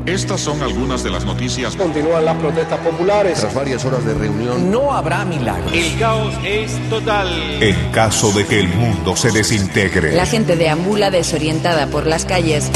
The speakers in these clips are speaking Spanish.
Estas son algunas de las noticias. Continúan las protestas populares. Tras varias horas de reunión, no habrá milagros. El caos es total. En caso de que el mundo se desintegre. La gente deambula desorientada por las calles.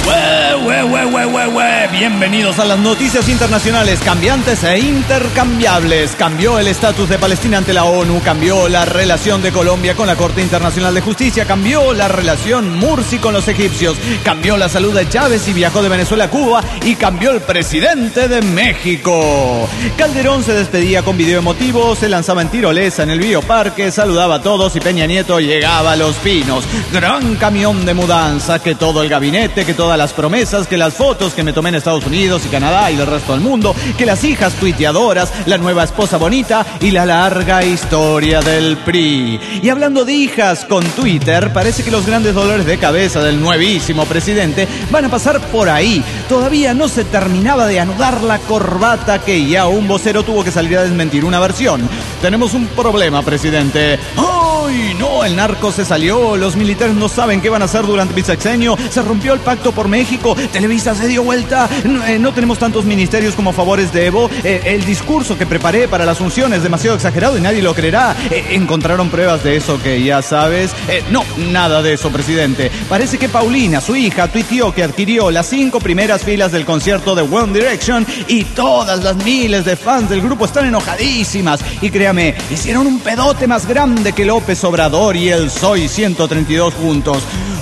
Bienvenidos a las noticias internacionales cambiantes e intercambiables. Cambió el estatus de Palestina ante la ONU, cambió la relación de Colombia con la Corte Internacional de Justicia, cambió la relación Mursi con los egipcios, cambió la salud de Chávez y viajó de Venezuela a Cuba, y cambió el presidente de México. Calderón se despedía con video emotivo, se lanzaba en tirolesa en el Bioparque, saludaba a todos y Peña Nieto llegaba a Los Pinos. Gran camión de mudanza, que todo el gabinete, que todas las promesas, que las fotos que me tomé en Estados Unidos y Canadá y del resto del mundo, que las hijas tuiteadoras, la nueva esposa bonita y la larga historia del PRI. Y hablando de hijas con Twitter, parece que los grandes dolores de cabeza del nuevísimo presidente van a pasar por ahí. Todavía no se terminaba de anudar la corbata que ya un vocero tuvo que salir a desmentir una versión. Tenemos un problema, presidente. ¡Ay, no! El narco se salió, los militares no saben qué van a hacer durante mi sexenio, se rompió el pacto por México, Televisa se dio vuelta, no tenemos tantos ministerios como favores de Evo, el discurso que preparé para la Asunción es demasiado exagerado y nadie lo creerá. ¿Encontraron pruebas de eso que ya sabes? No, nada de eso, presidente. Parece que Paulina, su hija, tuiteó que adquirió las 5 primeras filas del concierto de One Direction y todas las miles de fans del grupo están enojadísimas. Y créame, hicieron un pedote más grande que López Obrador y el Soy 132 juntos.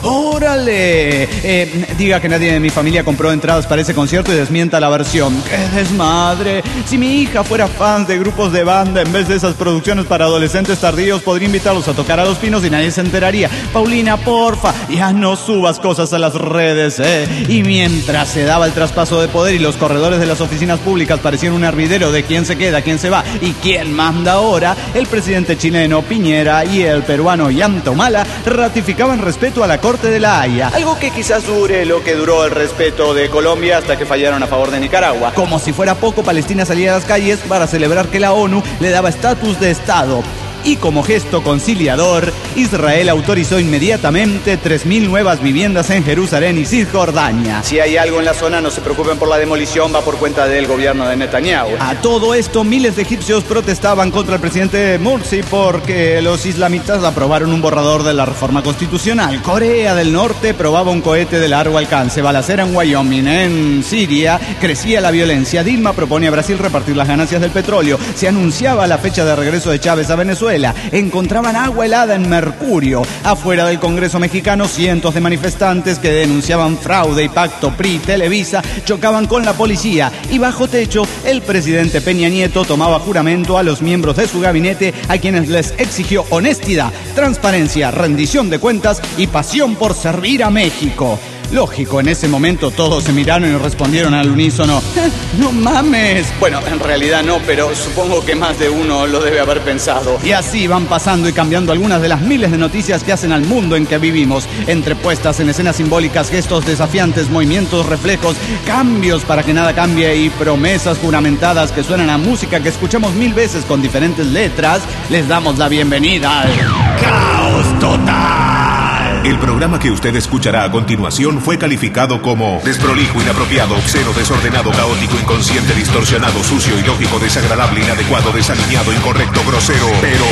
¡Órale! Diga que nadie de mi familia compró entradas para ese concierto y desmienta la versión. ¡Qué desmadre! Si mi hija fuera fan de grupos de banda, en vez de esas producciones para adolescentes tardíos, podría invitarlos a tocar a Los Pinos y nadie se enteraría. Paulina, porfa, ya no subas cosas a las redes, Y mientras se daba el traspaso de poder y los corredores de las oficinas públicas parecían un hervidero de quién se queda, quién se va y quién manda ahora, el presidente chileno Piñera y el peruano Ollanta Humala ratificaban respeto a la Corte de la Haya, algo que quizás dure lo que duró el respeto de Colombia hasta que fallaron a favor de Nicaragua. Como si fuera poco, Palestina salía a las calles para celebrar que la ONU le daba estatus de Estado. Y como gesto conciliador, Israel autorizó inmediatamente 3.000 nuevas viviendas en Jerusalén y Cisjordania. Si hay algo en la zona, no se preocupen por la demolición, va por cuenta del gobierno de Netanyahu. A todo esto, miles de egipcios protestaban contra el presidente Mursi porque los islamistas aprobaron un borrador de la reforma constitucional. Corea del Norte probaba un cohete de largo alcance. Balacera en Wyoming. En Siria crecía la violencia. Dilma propone a Brasil repartir las ganancias del petróleo. Se anunciaba la fecha de regreso de Chávez a Venezuela. Encontraban agua helada en Mercurio. Afuera del Congreso mexicano, cientos de manifestantes que denunciaban fraude y pacto PRI-Televisa chocaban con la policía. Y bajo techo, el presidente Peña Nieto tomaba juramento a los miembros de su gabinete, a quienes les exigió honestidad, transparencia, rendición de cuentas y pasión por servir a México. Lógico, en ese momento todos se miraron y respondieron al unísono: ¡no mames! Bueno, en realidad no, pero supongo que más de uno lo debe haber pensado. Y así van pasando y cambiando algunas de las miles de noticias que hacen al mundo en que vivimos, entre puestas en escenas simbólicas, gestos desafiantes, movimientos, reflejos, cambios para que nada cambie y promesas juramentadas que suenan a música que escuchamos 1000 veces con diferentes letras. Les damos la bienvenida al Caos Total. El programa que usted escuchará a continuación fue calificado como desprolijo, inapropiado, obsceno, desordenado, caótico, inconsciente, distorsionado, sucio, ilógico, desagradable, inadecuado, desalineado, incorrecto, grosero. Pero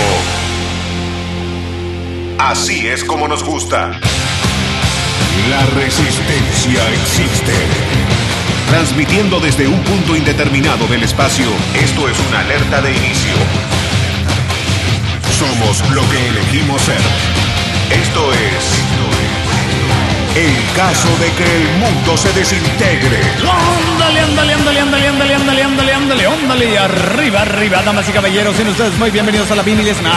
así es como nos gusta. La resistencia existe. Transmitiendo desde un punto indeterminado del espacio, esto es una alerta de inicio. Somos lo que elegimos ser. Esto es el caso de que el mundo se desintegre. Ándale, arriba, damas y caballeros, sean ustedes muy bienvenidos a la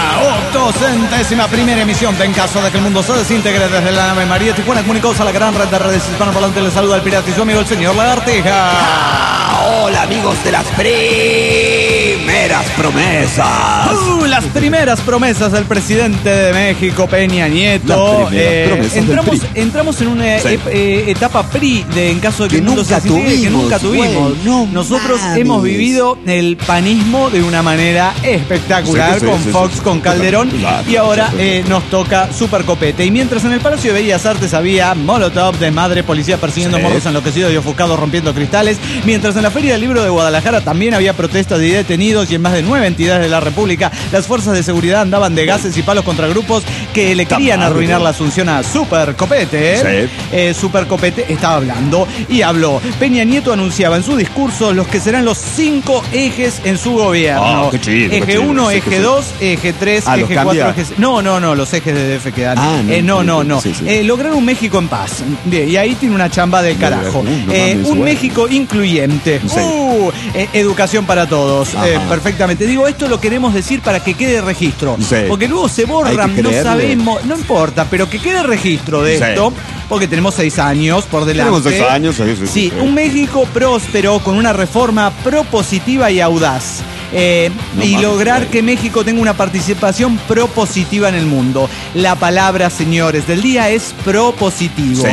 81ª emisión de En caso de que el mundo se desintegre desde la nave María Tijuana, comunicados a la gran red de redes hispanoparlantes. Les saluda el pirata y su amigo el señor Lagartija. Hola amigos de las primeras las promesas. Las primeras promesas del presidente de México, Peña Nieto. Entramos en una etapa PRI en caso de que el mundo sea así, que nunca tuvimos. Nosotros hemos vivido el panismo de una manera espectacular con Fox, con Calderón, y ahora nos toca super copete. Y mientras en el Palacio de Bellas Artes había molotov, desmadre, policía persiguiendo morros enloquecidos y ofuscados rompiendo cristales, mientras en la Feria del Libro de Guadalajara también había protestas de detenidos, y en más de 9 entidades de la República las fuerzas de seguridad andaban de gases y palos contra grupos que le querían arruinar la asunción a Super Copete. Super Copete estaba hablando y habló. Peña Nieto anunciaba en su discurso los que serán los 5 ejes en su gobierno. Eje 1, eje 2, eje 3, eje 4, eje 6. No, los ejes de DF quedan. Lograr un México en paz. Bien, y ahí tiene una chamba del carajo. Un México incluyente. Educación para todos. Perfectamente. Digo, esto lo queremos decir para que quede registro. Porque luego se borran, no sabemos, no importa, pero que quede registro de esto. Porque tenemos 6 años por delante. Tenemos 6 años. Sí, un México próspero con una reforma propositiva y audaz. Y lograr que México tenga una participación propositiva en el mundo. La palabra, señores, del día es propositivo.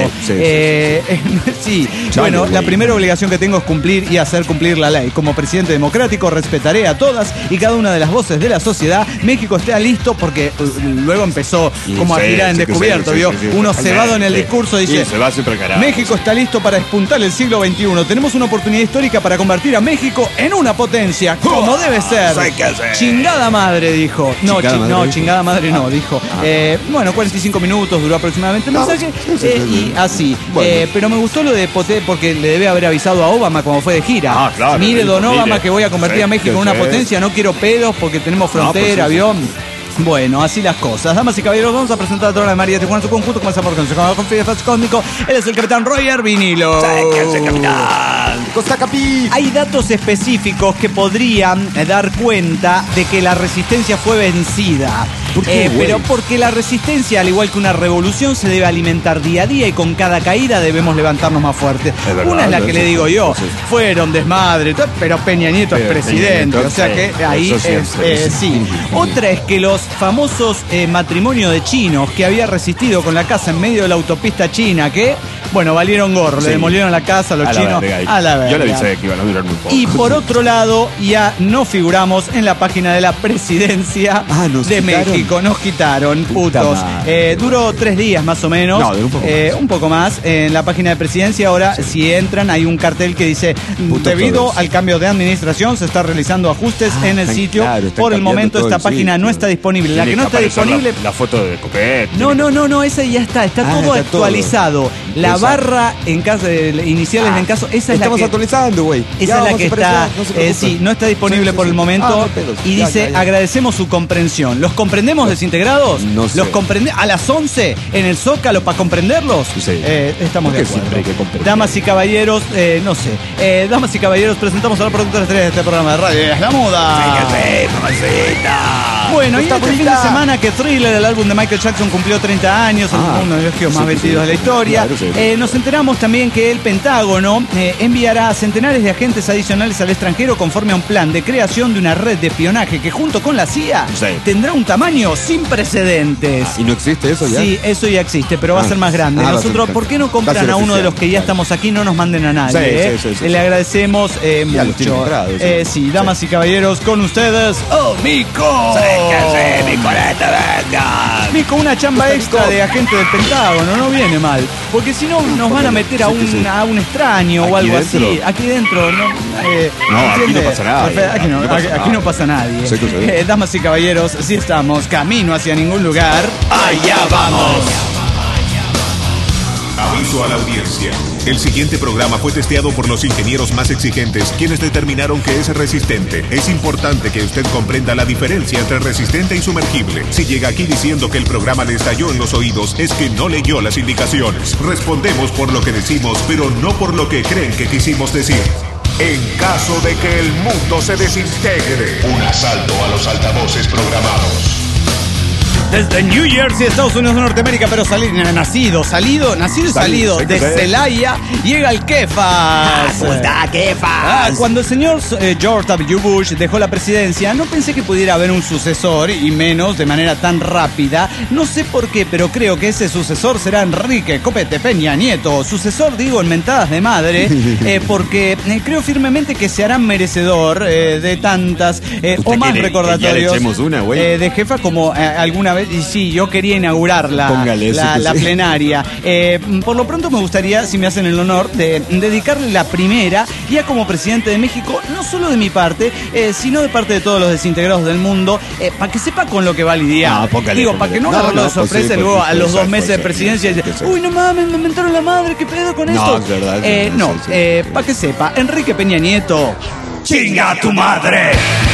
Bueno, la primera obligación que tengo es cumplir y hacer cumplir la ley. Como presidente democrático respetaré a todas y cada una de las voces de la sociedad. México está listo, porque luego empezó como a tirar en descubierto, ¿vio? Uno cebado en el discurso dice, México está listo para despuntar el siglo XXI. Tenemos una oportunidad histórica para convertir a México en una potencia, como debe ser. Chingada madre, dijo. Chingada madre no, dijo. Bueno, 45 minutos duró aproximadamente el mensaje. Y así. Pero me gustó lo de Poté, porque le debe haber avisado a Obama cuando fue de gira. Mire, don Obama, que voy a convertir a México en una potencia. No quiero pedos porque tenemos frontera, avión. Bueno, así las cosas. Damas y caballeros, vamos a presentar a toda la María de Tijuana, su conjunto, con el sabor con Fide Fats Cósmico. Él es el capitán Roger Vinilo. Costa Capi. Hay datos específicos que podrían dar cuenta de que la resistencia fue vencida. ¿Por qué, pero porque la resistencia, al igual que una revolución, se debe alimentar día a día, y con cada caída debemos levantarnos más fuertes. Una es la que le digo yo. Fueron desmadre, pero Peña Nieto es presidente. O sea que ahí sí. Otra es que los famosos matrimonios de chinos que había resistido con la casa en medio de la autopista china, que, bueno, valieron gorro, le demolieron la casa a los chinos a la verga. Yo le avisé que iban a durar muy poco. Y por otro lado, ya no figuramos en la página de la presidencia de México. Nos quitaron, putos. Duró 3 días más o menos. No, duró un poco más. Un poco más. En la página de presidencia ahora, si entran, hay un cartel que dice, debido al cambio de administración, se está realizando ajustes en el sitio. Por el momento esta página no está disponible. La que no está disponible... La foto de Copete. No, esa ya está. Está todo actualizado. La barra en caso de iniciales en caso, esa es la que... Estamos actualizando, güey. Esa es la que está... no está disponible por el momento. Y dice, agradecemos su comprensión. ¿Los comprendemos desintegrados? No sé. ¿Los comprendemos a las 11 en el Zócalo para comprenderlos? Estamos de acuerdo. Damas y caballeros, no sé. Damas y caballeros, presentamos a la productora estrella de este programa de radio. ¡Es la muda! Bueno, y este fin de semana que Thriller, el álbum de Michael Jackson, cumplió 30 años, uno de los discos más vendidos de la historia. Nos enteramos también que el Pentágono enviará centenares de agentes adicionales al extranjero conforme a un plan de creación de una red de espionaje que, junto con la CIA, tendrá un tamaño sin precedentes. ¿Y no existe eso ya? Sí, eso ya existe, pero va a ser más grande. Nosotros, ¿por qué no compran a uno de los que ya estamos aquí? No nos manden a nadie. Le agradecemos mucho. Sí, damas y caballeros, con ustedes, Mico. Mico, una chamba extra de agente del Pentágono, no viene mal. Porque si no, nos van a meter a un extraño o algo así. Aquí dentro, ¿no? Aquí no pasa nada. Aquí no pasa nadie. Damas y caballeros, sí estamos camino hacia ningún lugar. ¡Allá vamos! Aviso a la audiencia. El siguiente programa fue testeado por los ingenieros más exigentes, quienes determinaron que es resistente. Es importante que usted comprenda la diferencia entre resistente y sumergible. Si llega aquí diciendo que el programa le estalló en los oídos, es que no leyó las indicaciones. Respondemos por lo que decimos, pero no por lo que creen que quisimos decir. En caso de que el mundo se desintegre, un asalto a los altavoces programados. Desde New Jersey, Estados Unidos de Norteamérica, pero nacido y salido de Celaya, llega el Kefas. Cuando el señor George W. Bush dejó la presidencia, no pensé que pudiera haber un sucesor, y menos de manera tan rápida. No sé por qué, pero creo que ese sucesor será Enrique Copete Peña Nieto. Sucesor, digo, en mentadas de madre, porque creo firmemente que se hará merecedor de tantas o más recordatorios de jefa como alguna vez. Y sí, yo quería inaugurar la plenaria. Por lo pronto me gustaría, si me hacen el honor, de dedicarle la primera, ya como presidente de México, no solo de mi parte, sino de parte de todos los desintegrados del mundo, para que sepa con lo que va a lidiar. Digo, para que no agarrarlo de sorpresa luego a los 2 meses de presidencia y dice, uy, no mames, me inventaron la madre, ¿qué pedo con esto? Es verdad. Para que sepa, Enrique Peña Nieto, ¡chinga a tu madre!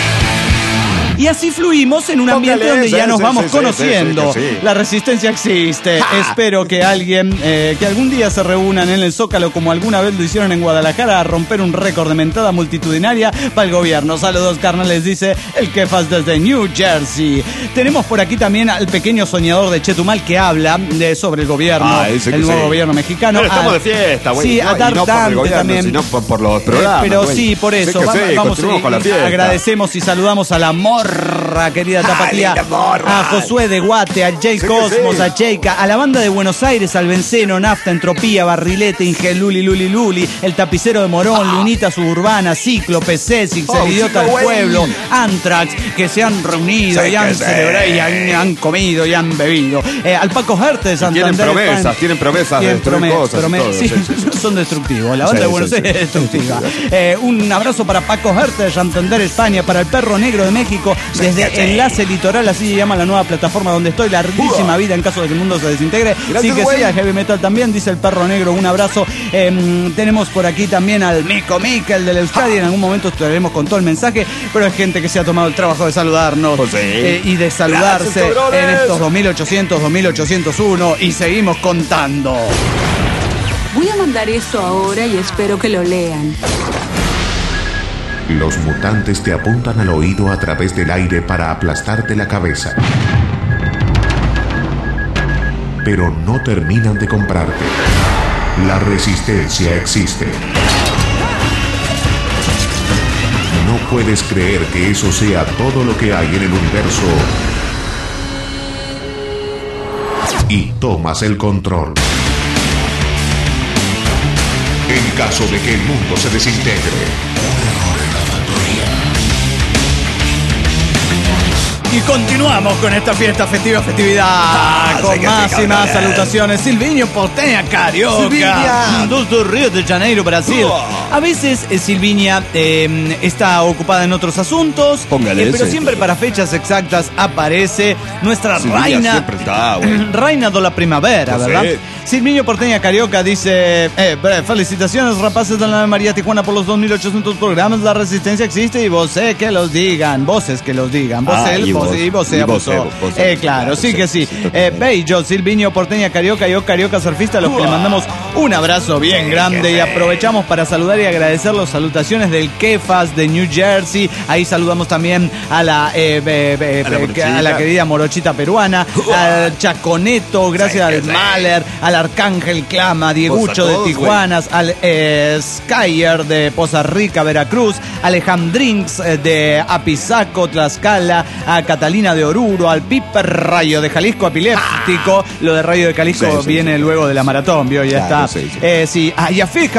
Y así fluimos en un ambiente donde ya nos vamos conociendo. Sí. La resistencia existe. Espero que que algún día se reúnan en el Zócalo como alguna vez lo hicieron en Guadalajara a romper un récord de mentada multitudinaria para el gobierno. Saludos, carnales, dice el Kefas desde New Jersey. Tenemos por aquí también al pequeño soñador de Chetumal que habla sobre el gobierno, el nuevo gobierno mexicano. Pero estamos de fiesta, güey. Sí, a dar no por el gobierno, también. sino por los programas. Pero sí, por eso. Vamos con la fiesta. Agradecemos y saludamos a la querida tapatía, a Josué de Guate, a Jay Cosmos, a Cheika, a la banda de Buenos Aires, al Benceno, Nafta, Entropía, Barrilete, Ingeluli, Luli, el tapicero de Morón, Lunita Suburbana, Cíclope, Césix, el Idiota del Pueblo, Antrax, que se han reunido y han celebrado y han comido y han bebido. Al Paco Hertes de Santander. Tienen promesas de destruir cosas. Sí, son destructivos. La banda de Buenos Aires es destructiva. Un abrazo para Paco Hertes de Santander, España, para el Perro Negro de México, desde Enlace Litoral, así se llama la nueva plataforma donde estoy. Larguísima vida en caso de que el mundo se desintegre. Sí que sí, al heavy metal también, dice el Perro Negro. Un abrazo. Tenemos por aquí también al Mico Miquel del Euskadi. En algún momento estaremos con todo el mensaje, pero hay gente que se ha tomado el trabajo de saludarnos y de saludarse en estos 2800, 2801 y seguimos contando. Voy a mandar esto ahora y espero que lo lean. Los mutantes te apuntan al oído a través del aire para aplastarte la cabeza. Pero no terminan de comprarte. La resistencia existe. No puedes creer que eso sea todo lo que hay en el universo. Y tomas el control. En caso de que el mundo se desintegre. Y continuamos con esta festividad, con más y más salutaciones. Silvinho Porteña Carioca, desde Río de Janeiro, Brasil. A veces Silvinia está ocupada en otros asuntos, pero siempre para fechas exactas aparece nuestra reina de la primavera, ¿verdad? Silvinho Porteña Carioca dice, felicitaciones rapaces de la María Tijuana por los 2800 programas. La resistencia existe y voces que los digan. Claro, sí que sí. Bello, Silvinho Porteña Carioca, yo Carioca Surfista, a los que le mandamos un abrazo bien grande y aprovechamos para saludar y agradecer las salutaciones del Kefas de New Jersey. Ahí saludamos también a la querida morochita peruana, al Chaconeto, gracias al Mahler, al Arcángel Clama, Diegucho de Tijuanas, al Skyer de Poza Rica, Veracruz, Alejandrinks de Apizaco, Tlaxcala, a Catalina de Oruro, al Piper Rayo de Jalisco Epiléptico. Lo de Rayo de Jalisco viene luego de la maratón, ¿vio? Ya está. Sí. Y a Fed,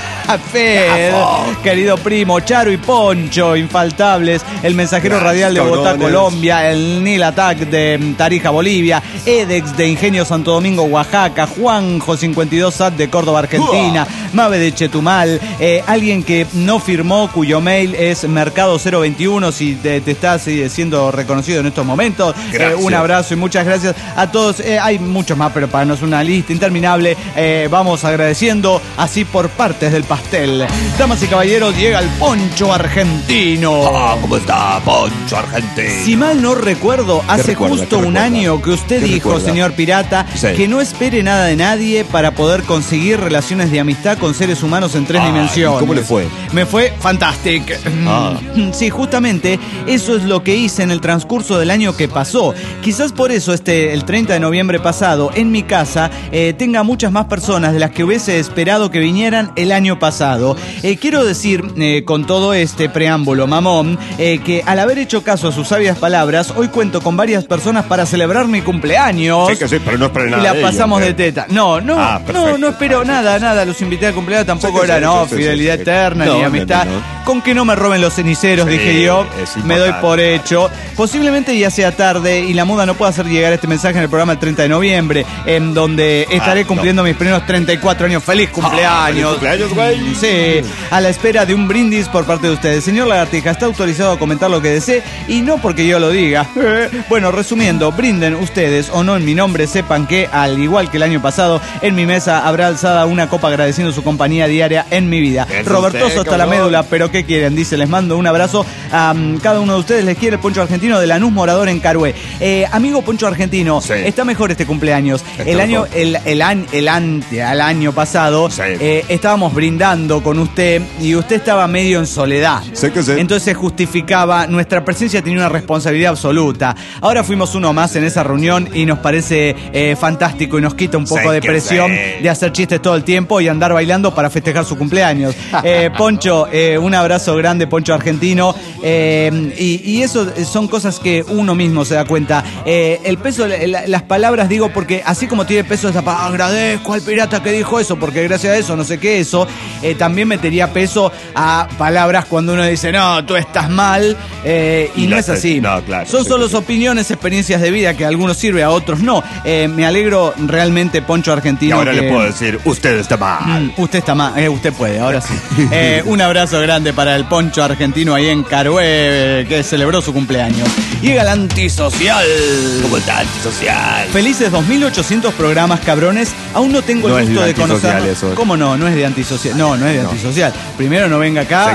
querido primo, Charo y Poncho, infaltables, el mensajero radial de Bogotá, Colombia, el Nil Attack de Tarija, Bolivia, Edex de Ingenio Santo Domingo, Oaxaca, Juanjo 52 Sat de Córdoba, Argentina, Mabe de Chetumal, alguien que no firmó, cuyo mail es mercado021, si te estás siendo reconocido en estos momentos. Un abrazo y muchas gracias a todos. Hay muchos más, pero para no es una lista interminable. Vamos agradeciendo así por partes del pastel. Damas y caballeros, llega el Poncho Argentino. ¿Cómo está, Poncho Argentino? Si mal no recuerdo, hace justo un año que usted dijo, señor Pirata, que no espere nada de nadie para poder conseguir relaciones de amistad con seres humanos en 3 dimensiones. ¿Cómo le fue? Me fue fantástico. Sí, justamente eso es lo que hice en el transcurso del año que pasó. Quizás por eso el 30 de noviembre pasado, en mi casa, tenga muchas más personas de las que hubiese esperado que vinieran el año pasado. Quiero decir, con todo este preámbulo mamón, que al haber hecho caso a sus sabias palabras, hoy cuento con varias personas para celebrar mi cumpleaños. Sí, que sí, pero no espero nada. Y la de pasamos ellos, de teta. No espero nada. Los invité a cumpleaños, tampoco era, fidelidad eterna ni amistad. No. Con que no me roben los ceniceros, dije yo, me doy por hecho. Posiblemente ya sea tarde y la muda no pueda hacer llegar este mensaje en el programa el 30 de noviembre, en donde estaré cumpliendo mis primeros 34 años. ¡Feliz cumpleaños! ¡Feliz cumpleaños, güey! Sí, a la espera de un brindis por parte de ustedes. Señor Lagartija, está autorizado a comentar lo que desee y no porque yo lo diga. Bueno, resumiendo, brinden ustedes o no en mi nombre, sepan que, al igual que el año pasado, en mi mesa habrá alzada una copa agradeciendo su compañía diaria en mi vida. Robertoso hasta la médula, pero ¿qué quieren? Dice, les mando un abrazo a cada uno de ustedes. Les quiere el Poncho Argentino de Lanús Morador en Carué. Amigo Poncho Argentino, está mejor este cumpleaños. Al año pasado estábamos brindando con usted y usted estaba medio en soledad. Entonces justificaba, nuestra presencia tenía una responsabilidad absoluta. Ahora fuimos uno más en esa reunión y nos parece fantástico y nos quita un poco de presión de hacer chistes todo el tiempo y andar bailando para festejar su cumpleaños. Poncho, un abrazo grande, Poncho Argentino. Y eso son cosas que uno mismo se da cuenta. El peso, las palabras, digo, porque así como tiene peso esa palabra, agradezco al pirata que dijo eso, porque gracias a eso, no sé qué, eso, también metería peso a palabras cuando uno dice, no, tú estás mal, y no es así. Son solo opiniones, experiencias de vida que a algunos sirve, a otros no. Me alegro realmente, Poncho Argentino. Y ahora le puedo decir, usted está mal. Usted está mal, usted puede, ahora sí. Un abrazo grande para el Poncho Argentino ahí en Carué, que celebró su cumpleaños. Llega el antisocial. ¿Cómo está antisocial? Felices 2800 programas, cabrones. Aún no tengo el gusto de conocer. ¿Cómo no? No es de antisocial. No es de antisocial. Primero no venga acá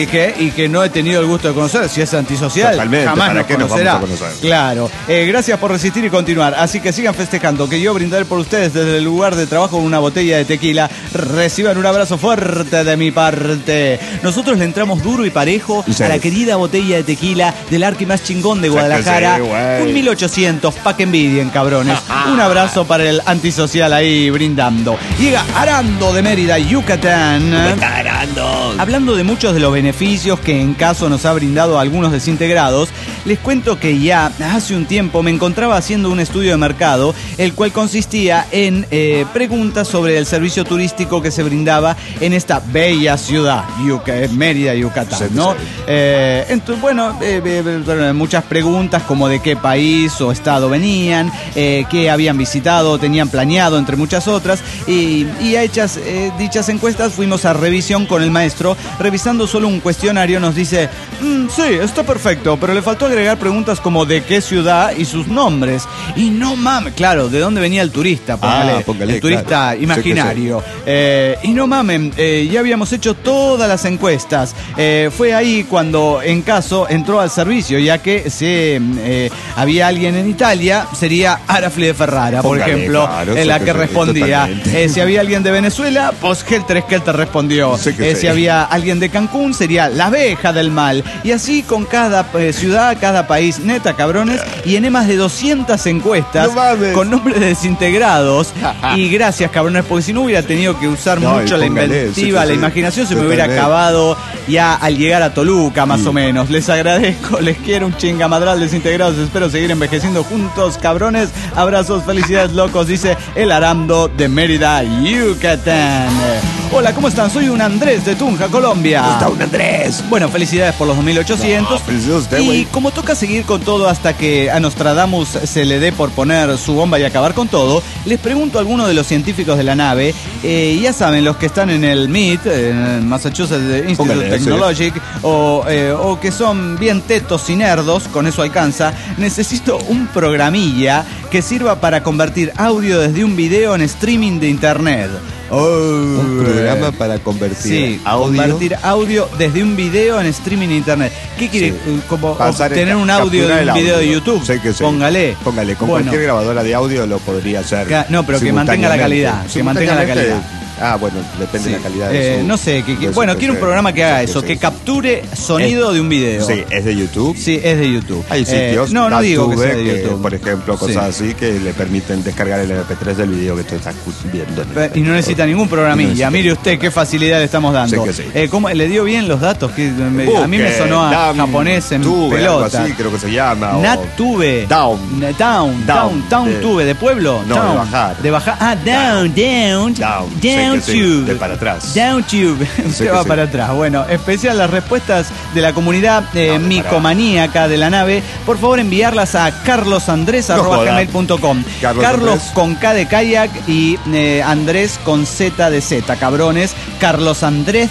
y que no he tenido el gusto de conocer. Si es antisocial, totalmente, jamás nos conocerá. Vamos a conocer? Claro. Gracias por resistir y continuar. Así que sigan festejando, que yo brindaré por ustedes desde el lugar de trabajo con una botella de tequila. Reciban un abrazo fuerte de mi parte. Nosotros le entramos duro y parejo a la querida botella de tequila del arqui más chingón de Guadalajara. Un 1800, pa' que envidien, cabrones. Un abrazo para el antisocial ahí brindando. Llega Arando de Mérida, Yucatán. ¿Cómo está Arando? Hablando de muchos de los beneficios que en caso nos ha brindado a algunos desintegrados, les cuento que ya hace un tiempo me encontraba haciendo un estudio de mercado, el cual consistía en preguntas sobre el servicio turístico que se brindaba en esta bella ciudad, Mérida, Yucatán, ¿no? Entonces, bueno, muchas preguntas como de qué país o estado venían, qué habían visitado, tenían planeado, entre muchas otras, y hechas dichas encuestas fuimos a revisión con el maestro. Revisando solo un cuestionario nos dice, sí, está perfecto, pero le faltó agregar preguntas como de qué ciudad y sus nombres. Y no mames, claro, ¿de dónde venía el turista? Póngale, el turista, claro, imaginario. Y no mamen, ya habíamos hecho todas las encuestas. Fue ahí cuando, en caso, entró al servicio, ya que había alguien en Italia, sería Arafli de Ferrara, por ejemplo, claro, en la que respondía. Si había alguien de Venezuela, pues Helter Skelter respondió. Si había alguien de Cancún, sería la abeja del mal. Y así con cada ciudad, cada país, neta, cabrones, y en más de 200 encuestas con nombres de desintegrados. Y gracias, cabrones, porque si no hubiera tenido que usar mucho la inventiva, la imaginación, se me hubiera acabado ya al llegar a Toluca, más o menos. Les agradezco, les quiero un chingamadral desintegrados. Espero seguir envejeciendo juntos, cabrones. Abrazos, felicidades, locos, dice el Arando de Mérida, Yucatán. Hola, ¿cómo están? Soy un Andrés de Tunja, Colombia. ¿Cómo está un Andrés? Bueno, felicidades por los 2800. Y como toca seguir con todo hasta que a Nostradamus se le dé por poner su bomba y acabar con todo, les pregunto a algunos de los científicos de la nave, ya saben, los que están en el MIT, en el Massachusetts Institute Technologic, o que son bien tetos y nerdos, con eso alcanza. Necesito un programilla que sirva para convertir audio desde un video en streaming de internet. Un programa para convertir convertir audio desde un video en streaming en internet. ¿Qué quiere? Como tener un audio de un video de YouTube. Sí, que sí. Póngale. Con cualquier grabadora de audio lo podría hacer. No, pero que mantenga la calidad. Que mantenga la calidad. Bueno, depende de la calidad de su, no sé, quiero un programa que haga eso, que capture sonido de un video. Sí, ¿es de YouTube? Sí, es de YouTube. Hay sitios, no digo que sea de YouTube. Por ejemplo, cosas así que le permiten descargar el MP3 del video que tú estás viendo. Y no necesita ningún programilla. Mire usted qué facilidad le estamos dando. Sí que sí. ¿Cómo le dio bien los datos? A mí me sonó a japonés en pelota. Algo así creo que se llama. Nattube. Down Tube, ¿de pueblo? No, de bajar. De bajar. Down Tube. De para atrás. Down Tube. Usted va para atrás. Bueno, especial las respuestas de la comunidad micomaníaca de la nave. Por favor, enviarlas a carlosandres@gmail.com. Carlos con K de kayak y Andrés con Z de Z. Cabrones. carlosandres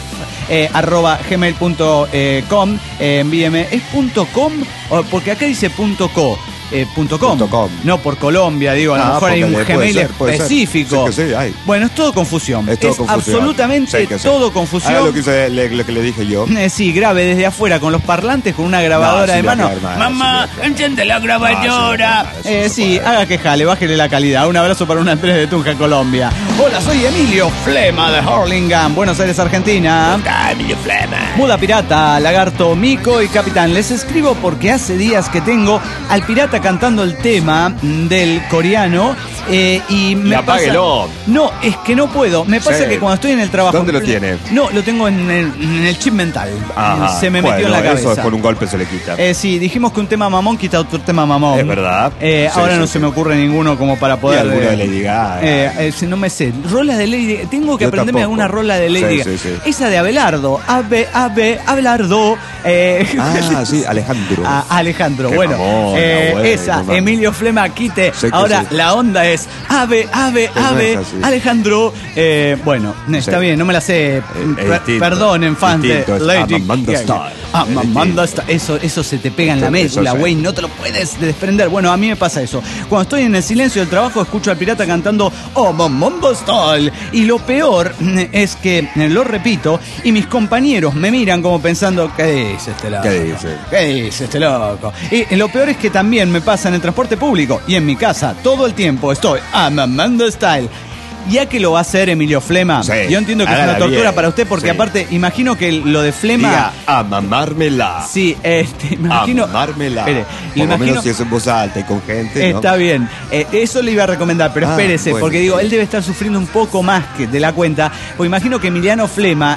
@gmail.com. Envíeme. ¿Es .com? Porque acá dice .co. .com. No por Colombia, digo, a lo mejor hay un Gmail específico. Sí, hay. Bueno, es todo confusión. Es todo confusión. Absolutamente todo confusión. Haga lo que le dije yo. Sí, grabe desde afuera con los parlantes, con una grabadora de mano. Mamá, enciende la grabadora. Sí, haga que jale, bájele la calidad. Un abrazo para una Andrés de Tunja, Colombia. Hola, soy Emilio Flema de Hurlingham, Buenos Aires, Argentina. Emilio Flema. Muda Pirata, Lagarto, Mico y Capitán. Les escribo porque hace días que tengo al pirata cantando el tema del coreano y me apáguelo. No, es que no puedo. Me pasa que cuando estoy en el trabajo... ¿Dónde lo tiene? No, lo tengo en el chip mental. Ajá. Se me metió en la cabeza. Eso con un golpe se le quita. Sí, dijimos que un tema mamón quita otro tema mamón. Es verdad. Ahora no se me ocurre ninguno como para poder... alguno de Lady Gaga. No me sé. Rolas de Lady Gaga. Tengo que aprenderme alguna rola de Lady Gaga. Esa de Abelardo. Abelardo. Sí, Alejandro. Alejandro. Qué bueno, mamona, esa, Emilio Flema, quite. Ahora la onda es Ave, Alejandro. Bueno, está bien, no me la sé. Perdonen, fan de Lady Gaga. Amanda Style. Eso se te pega en la médula, güey, no te lo puedes desprender. Bueno, a mí me pasa eso. Cuando estoy en el silencio del trabajo, escucho al pirata cantando Amanda Style. Y lo peor es que lo repito y mis compañeros me miran como pensando, ¿qué dice este loco? ¿Qué dice este loco? Y lo peor es que también me pasa en el transporte público y en mi casa. Todo el tiempo estoy Amanda Style. Ya que lo va a hacer Emilio Flema, yo entiendo que es una tortura para usted, porque aparte, imagino que lo de Flema... Diga, a mamármela. Sí, imagino... A mamármela. Espere, por lo menos si es en voz alta y con gente, ¿no? Está bien. Eso le iba a recomendar, pero espérese, bueno, porque digo, él debe estar sufriendo un poco más que de la cuenta, porque imagino que Emiliano Flema,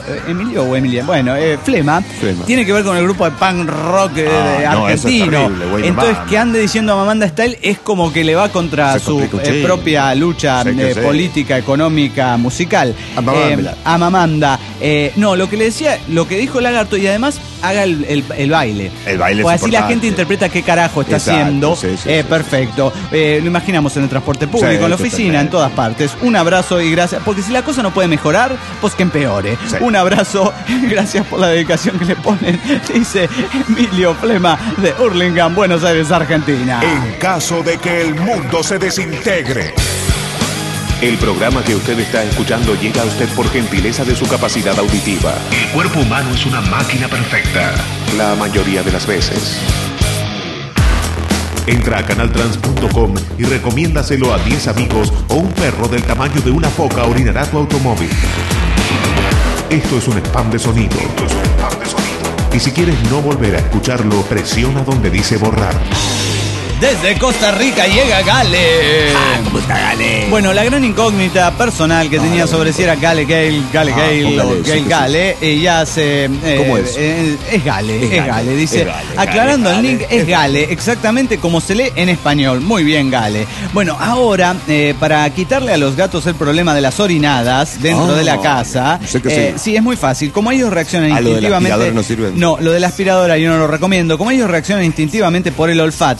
Flema, tiene que ver con el grupo de punk rock argentino. Terrible, entonces, que ande diciendo a Amanda Style es como que le va contra su propia lucha política, económica, musical. Amamanda. No, lo que le decía, lo que dijo Lagarto, y además haga el baile. El baile pues es así la gente interpreta qué carajo está haciendo. Perfecto. Lo imaginamos en el transporte público, en la oficina, en todas partes. Un abrazo y gracias. Porque si la cosa no puede mejorar, pues que empeore. Un abrazo, gracias por la dedicación que le ponen. Dice Emilio Flema de Hurlingham, Buenos Aires, Argentina. En caso de que el mundo se desintegre. El programa que usted está escuchando llega a usted por gentileza de su capacidad auditiva. El cuerpo humano es una máquina perfecta, la mayoría de las veces. Entra a canaltrans.com y recomiéndaselo a 10 amigos o un perro del tamaño de una foca orinará tu automóvil. Esto es un spam de sonido. Y si quieres no volver a escucharlo, presiona donde dice borrar. Desde Costa Rica llega Gale. ¿Cómo está Gale? Bueno, la gran incógnita personal que tenía sobre si era Gale o Gale, ya se... ¿Cómo es? Es Gale. Dice, aclarando el nick, es Gale, exactamente como se lee en español. Muy bien, Gale. Bueno, ahora, para quitarle a los gatos el problema de las orinadas dentro de la casa, sí, es muy fácil. Como ellos reaccionan instintivamente... ¿Lo de la aspiradora no sirve? No, lo de la aspiradora yo no lo recomiendo. Como ellos reaccionan instintivamente por el olfato,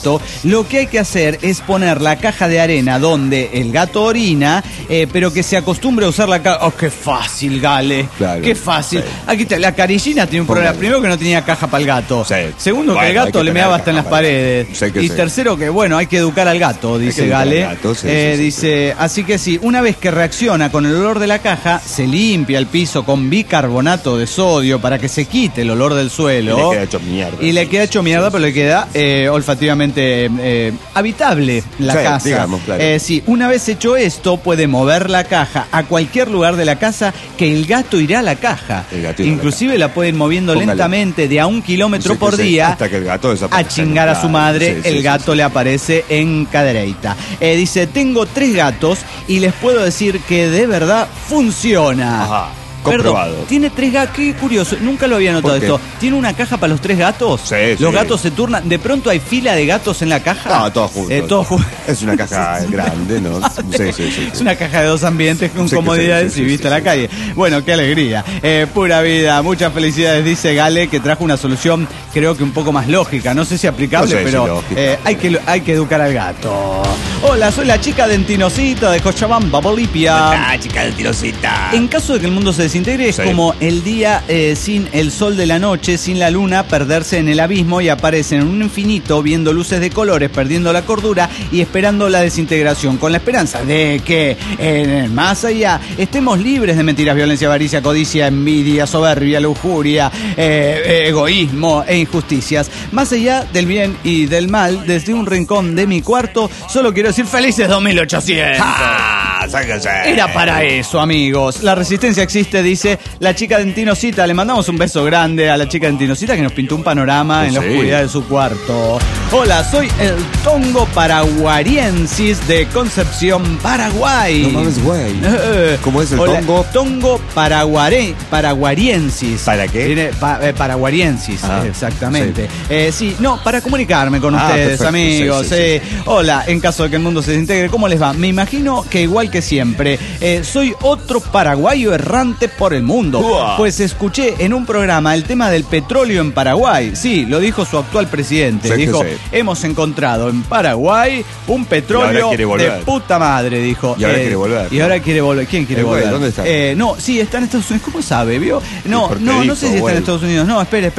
lo que hay que hacer es poner la caja de arena donde el gato orina, pero que se acostumbre a usar la caja. ¡Oh, qué fácil, Gale! Claro, ¡Qué fácil! sí. Aquí está, la carillina tiene un problema. Primero, que no tenía caja para el gato. Sí. Segundo, que el Bueno, hay gato que le tener meaba hasta en las caja para- paredes. Sí que Y sí. tercero, que bueno, hay que educar al gato, dice educar al Gale. gato, sí, Dice, así que sí, una vez que reacciona con el olor de la caja, se limpia el piso con bicarbonato de sodio para que se quite el olor del suelo. Y le queda hecho mierda. Y le queda hecho mierda, pero le queda olfativamente habitable la Sí, casa. digamos, claro. Sí, una vez hecho esto, puede mover la caja a cualquier lugar de la casa, que el gato irá a la caja. El gato irá a la Inclusive la puede ir moviendo Póngale. lentamente de a 1 kilómetro Sí, por sí, día hasta que el gato a desaparezca. chingar a su Claro, madre. sí, sí, El sí, gato sí. le aparece en cadereita. Dice, tengo 3 gatos y les puedo decir que de verdad funciona. Ajá. Perdón, Comprobado. tiene 3 gatos, qué curioso, nunca lo había notado ¿Por qué? esto. ¿Tiene una caja para los 3 gatos? Sí, Los sí. gatos se turnan, de pronto hay fila de gatos en la caja. No, todos juntos. Todos juntos. Es una caja grande, ¿no? Sí, sí, sí. Es una caja de 2 ambientes con Sí, que comodidades sí, sí, y sí, vista sí, a la sí. calle. Bueno, qué alegría. Pura vida, muchas felicidades, dice Gale, que trajo una solución creo que un poco más lógica. No sé si aplicable, No sé si pero lógica. hay que educar al gato. Hola, soy la chica dentinocita de Cochabamba, Bolivia. chica de tirosita. En caso de que el mundo se desintegre, es Sí. como el día sin el sol de la noche, sin la luna, perderse en el abismo y aparecen en un infinito viendo luces de colores, perdiendo la cordura y esperando la desintegración, con la esperanza de que en el más allá estemos libres de mentiras, violencia, avaricia, codicia, envidia, soberbia, lujuria, egoísmo e injusticias. Más allá del bien y del mal, desde un rincón de mi cuarto, solo quiero decir felices 2800. Era para eso, amigos. La resistencia existe, dice la chica dentinocita. Le mandamos un beso grande a la chica dentinocita que nos pintó un panorama en la Sí. oscuridad de su cuarto. Hola, soy el Tongo paraguariensis de Concepción, Paraguay. No mames, güey. ¿Cómo es el Hola, tongo? Tongo paraguariensis. ¿Para qué? Viene paraguariensis, Ah, exactamente. Sí, no, para comunicarme con Ah, ustedes, perfecto. amigos. Sí, sí, Hola, en caso de que el mundo se desintegre, ¿cómo les va? Me imagino que igual que siempre, soy otro paraguayo errante por el mundo. Uah. Pues escuché en un programa el tema del petróleo en Paraguay. Sí, lo dijo su actual presidente. Sí, que Dijo, sí. hemos encontrado en Paraguay un Y petróleo ahora quiere de volver. puta madre, dijo. Y ahora quiere volver. Y ahora quiere volver. ¿Quién quiere Güey, volver? ¿dónde está? No, sí, está en Estados Unidos. ¿Cómo sabe, vio? No, porque no dijo, sé si está güey. en Estados Unidos. No, espere.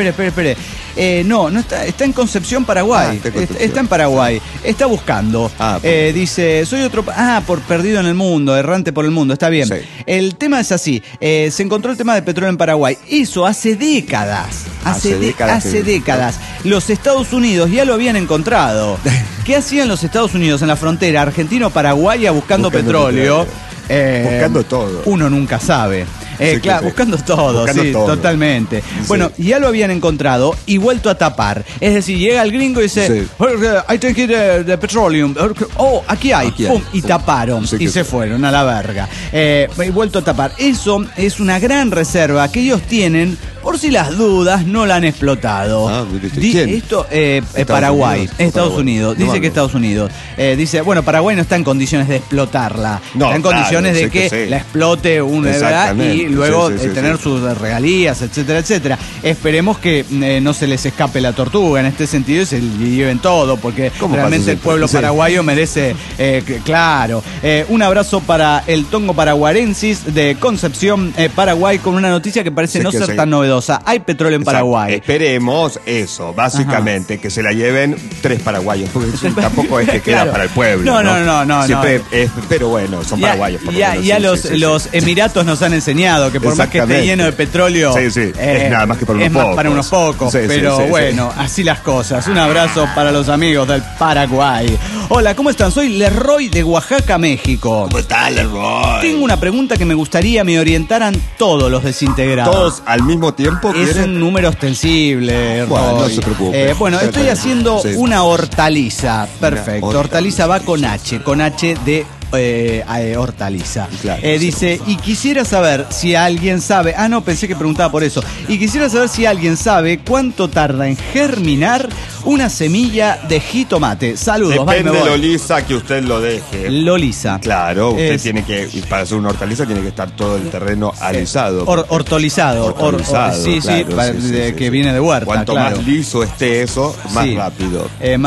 No está en Concepción, Paraguay. Está en Concepción. Está en Paraguay. Está buscando. Dice, soy otro... por perdido en el mundo, errante por el mundo. Está bien. Sí. El tema es así. Se encontró el tema del petróleo en Paraguay. Eso hace décadas. Hace décadas. Los Estados Unidos ya lo habían encontrado. ¿Qué hacían los Estados Unidos en la frontera argentino-paraguaya buscando petróleo? Buscando todo. Uno nunca sabe. Sí, Claro, sí. buscando todo, Buscando sí, todo. totalmente. Sí. Bueno, ya lo habían encontrado y vuelto a tapar. Es decir, llega el gringo y dice, Sí. I take the petroleum. Oh, aquí hay. Aquí hay. Pum, y taparon. Sí, y que se sí. fueron a la verga. Y vuelto a tapar. Eso es una gran reserva que ellos tienen por si las dudas no la han explotado. Ah, ¿quién? Esto, Estados Paraguay. Unidos. Estados Paraguay. Unidos. Dice No, que no. Estados Unidos. Dice, bueno, Paraguay no está en condiciones de explotarla. No, está en claro, condiciones de sé que que sí. la explote una ¿verdad? Exactamente. Y luego Sí, sí, sí, tener sí. sus regalías, etcétera, etcétera. Esperemos que no se les escape la tortuga en este sentido y se lleven todo, porque ¿Cómo realmente pasa el pueblo eso? Sí. paraguayo merece, claro. Un abrazo para el Tongo paraguarensis de Concepción, Paraguay, con una noticia que parece Sí, no que ser sí. tan novedosa. Hay petróleo en Exacto. Paraguay. Esperemos eso, básicamente, que se la lleven 3 paraguayos, porque tampoco es que queda Claro. para el pueblo. No. Siempre es, pero bueno, son paraguayos. por lo menos, Ya sí, los, sí, sí, los sí. Emiratos nos han enseñado que por más que esté Exactamente. lleno de petróleo, Sí, sí, es nada más que para unos es más pocos. para unos pocos. Sí, sí, pero sí, bueno, así las cosas. Un abrazo para los amigos del Paraguay. Hola, ¿cómo están? Soy Leroy de Oaxaca, México. ¿Cómo está, Leroy? Tengo una pregunta que me gustaría me orientaran todos los desintegrados. ¿Todos al mismo tiempo Es quieren? un número ostensible, Bueno, no Roy. se preocupe. Bueno, Está estoy bien. haciendo Sí. una hortaliza. Perfecto. Una Hortaliza va con H de hortaliza. Claro, Dice, y quisiera saber si alguien sabe. Ah, no, pensé que preguntaba por eso. Y quisiera saber si alguien sabe cuánto tarda en germinar una semilla de jitomate. Saludos, bye, Depende me de lo voy. lisa que usted lo deje. Lolisa. Claro, usted Es- tiene que, y para hacer una hortaliza tiene que estar todo el terreno alisado. Hortolizado. Hortolizado, Sí, claro, que sí, viene de huerta. Cuanto claro. más liso esté eso, más Sí. rápido. Más, Sí.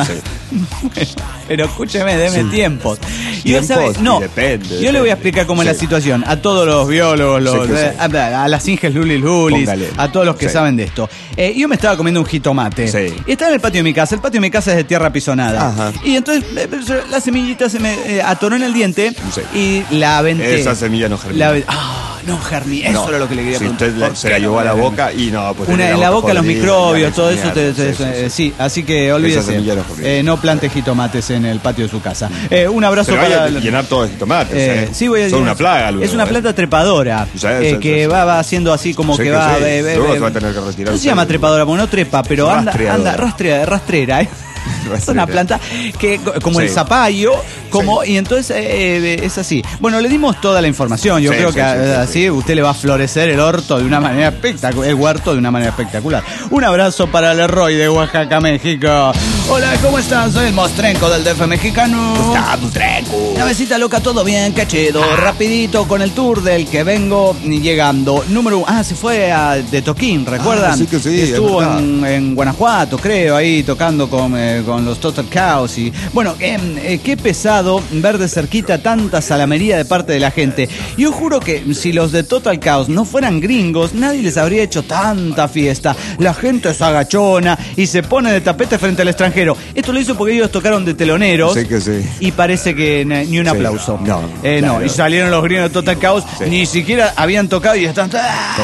Pero escúcheme, deme tiempos. Tiempos, No, depende. yo le voy a explicar cómo es la situación a todos los biólogos, a las Inges Lulis, Póngale. a todos los que saben de esto. Yo me estaba comiendo un jitomate. Sí. Y estaba en el patio de mi casa. El patio de mi casa es de tierra apisonada. Ajá. Y entonces la semillita se me atoró en el diente Sí. y la aventé. Esa semilla no germina. No germina. Eso era lo que le quería Si preguntar. usted se la llevó a la boca y no, pues En la boca los podrida, microbios, todo eso. sí. Sí, así que olvídese. Esa semilla no germina. No plante jitomates en el patio de su casa. Un abrazo Se para... vaya a llenar todo de tomates. Sí, voy a Son una plaga luego. Es una planta trepadora que va haciendo así como Sí, que que va. sí. Luego se va a tener que retirar. No se llama trepadora porque no trepa, pero anda rastrera. Es una planta que como el zapallo, y entonces es así. Bueno, le dimos toda la información. Yo creo que así usted le va a florecer el orto de una manera espectacular, el huerto de una manera espectacular. Un abrazo para el Roy de Oaxaca, México. Hola, ¿cómo están? Soy el Mostrenco del DF mexicano. Navecita loca, todo bien, qué chido. Rapidito con el tour del que vengo llegando. Número 1. Se fue de Toquín, ¿recuerdan? Sí que sí. Estuvo en Guanajuato, creo, ahí tocando con los Total Chaos. Y bueno, qué pesado ver de cerquita tanta salamería de parte de la gente. Yo juro que si los de Total Chaos no fueran gringos, nadie les habría hecho tanta fiesta. La gente es agachona y se pone de tapete frente al extranjero. Esto lo hizo porque ellos tocaron de teloneros. Sí que sí. Y parece que ni un aplauso. No, no. claro. Y salieron los gringos de Total Chaos, ni siquiera habían tocado y están...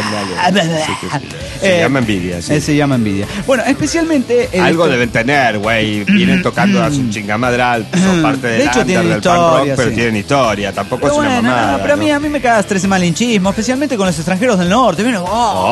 Se llama envidia, sí. Se llama envidia. Bueno, especialmente... Algo deben tener, güey. Vienen tocando a su chingamadral. Son parte del hecho, tienen del historia, punk rock, pero sí. tienen historia. Tampoco Pero es una mamada. pero a mí me caga ese malinchismo, especialmente con los extranjeros del norte. Vienen,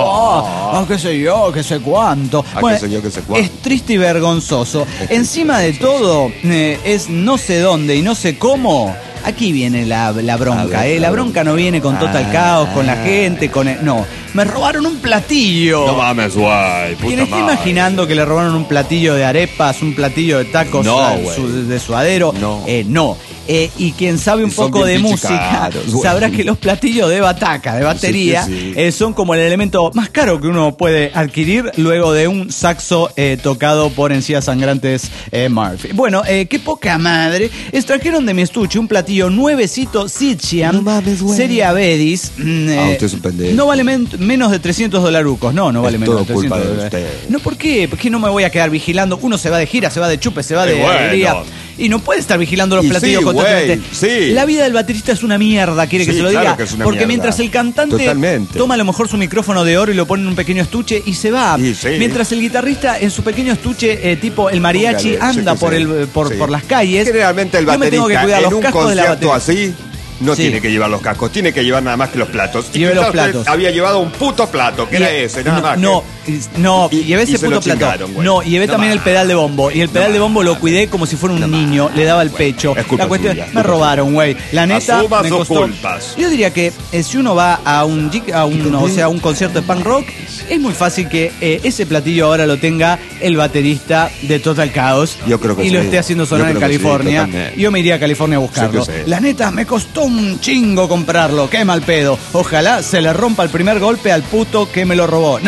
qué sé yo, qué sé cuánto. Qué sé yo, qué sé cuánto. Es triste y vergonzoso. Encima de todo, es no sé dónde y no sé cómo. Aquí viene la bronca, La bronca no viene con Total Chaos, con la gente, no. Me robaron un platillo. No mames, güey. ¿Quién está imaginando que le robaron un platillo de arepas, un platillo de tacos de suadero? No. Y quien sabe un poco de música sabrá que los platillos de bataca, de batería, son como el elemento más caro que uno puede adquirir luego de un saxo tocado por encías sangrantes Murphy. Bueno, qué poca madre. Extrajeron de mi estuche un platillo nuevecito Sitchian, serie Avedis. Usted es un pendejo. No vale menos de $300. No vale menos de $300. Culpa de usted. No, ¿por qué? Porque no me voy a quedar vigilando. Uno se va de gira, se va de chupe, se va de alegría. Y no puede estar vigilando los platillos constantemente. Sí. La vida del baterista es una mierda, quiere que se lo diga. Que es una porque mierda. Mientras el cantante toma a lo mejor su micrófono de oro y lo pone en un pequeño estuche y se va. Mientras el guitarrista en su pequeño estuche, tipo el mariachi, anda por las calles. Generalmente el Yo me tengo que baterista cuidar en los un cascos de la concierto batería. así no tiene que llevar los cascos, tiene que llevar nada más que los platos. Lleve los platos. Había llevado un puto plato, que era ese, nada más. Llevé ese puto plato. Llevé también el pedal de bombo. Y el pedal de bombo lo cuidé como si fuera un niño. Le daba el pecho. La cuestión suya, me robaron, güey. La neta, Asuma me sus costó. culpas. Yo diría que si uno va a un concierto de punk rock, es muy fácil que ese platillo ahora lo tenga el baterista de Total Chaos. Yo creo que y lo esté haciendo sonar en California. Yo me iría a California a buscarlo. La neta, me costó un chingo comprarlo. Qué mal pedo. Ojalá se le rompa el primer golpe al puto que me lo robó.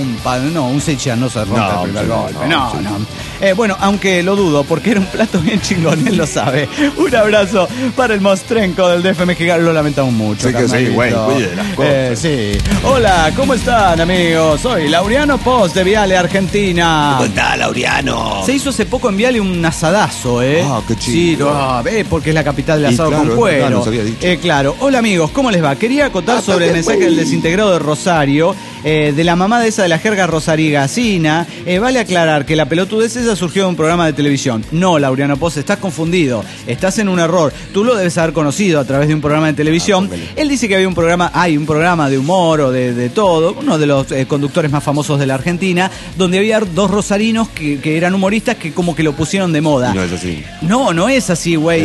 Un Sitchian no se rompe el primer golpe. No. Bueno, aunque lo dudo, porque era un plato bien chingón, él lo sabe. Un abrazo para el Mostrenco del DF mexicano. Lo lamentamos mucho. Sí que sí, güey, cuide las cosas. Sí. Hola, ¿cómo están, amigos? Soy Laureano Post de Viale, Argentina. ¿Cómo está, Laureano? Se hizo hace poco en Viale un asadazo, qué chido. Sí, porque es la capital del asado con cuero. Nos había dicho. Claro. Hola, amigos, ¿cómo les va? Quería acotar sobre el mensaje del desintegrado de Rosario, de la mamá de esa de la jerga rosarigacina. Vale aclarar que la pelotudez esa surgió de un programa de televisión. No, Laureano Poz, estás confundido. Estás en un error. Tú lo debes haber conocido a través de un programa de televisión. Él dice que hay un programa de humor o de todo, uno de los conductores más famosos de la Argentina, donde había dos rosarinos que eran humoristas que como que lo pusieron de moda. No es así. No es así, güey.